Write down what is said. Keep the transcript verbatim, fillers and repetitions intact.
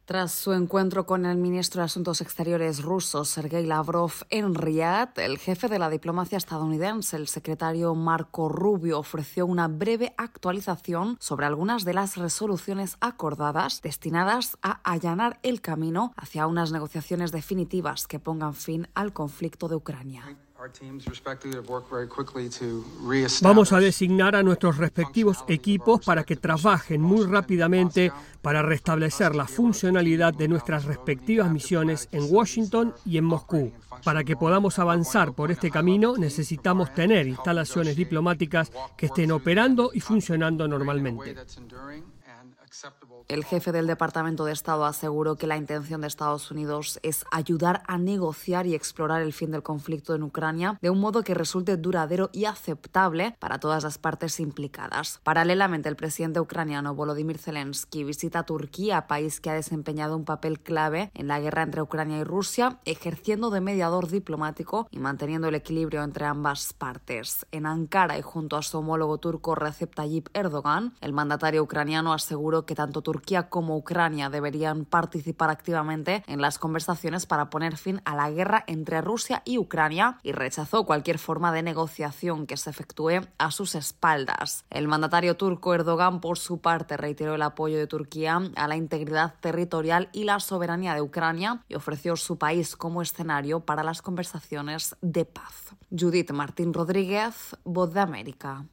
Tras su encuentro con el ministro de Asuntos Exteriores ruso, Sergei Lavrov, en Riad, el jefe de la diplomacia estadounidense, el secretario Marco Rubio, ofreció una breve actualización sobre algunas de las resoluciones acordadas destinadas a allanar el camino hacia unas negociaciones definitivas que pongan fin al conflicto de Ucrania. Vamos a designar a nuestros respectivos equipos para que trabajen muy rápidamente para restablecer la funcionalidad de nuestras respectivas misiones en Washington y en Moscú. Para que podamos avanzar por este camino, necesitamos tener instalaciones diplomáticas que estén operando y funcionando normalmente. El jefe del Departamento de Estado aseguró que la intención de Estados Unidos es ayudar a negociar y explorar el fin del conflicto en Ucrania de un modo que resulte duradero y aceptable para todas las partes implicadas. Paralelamente, el presidente ucraniano Volodymyr Zelensky visita Turquía, país que ha desempeñado un papel clave en la guerra entre Ucrania y Rusia, ejerciendo de mediador diplomático y manteniendo el equilibrio entre ambas partes. En Ankara y junto a su homólogo turco Recep Tayyip Erdogan, el mandatario ucraniano aseguró que tanto Turquía como Ucrania deberían participar activamente en las conversaciones para poner fin a la guerra entre Rusia y Ucrania y rechazó cualquier forma de negociación que se efectúe a sus espaldas. El mandatario turco Erdogan, por su parte, reiteró el apoyo de Turquía a la integridad territorial y la soberanía de Ucrania y ofreció su país como escenario para las conversaciones de paz. Judith Martín Rodríguez, Voz de América.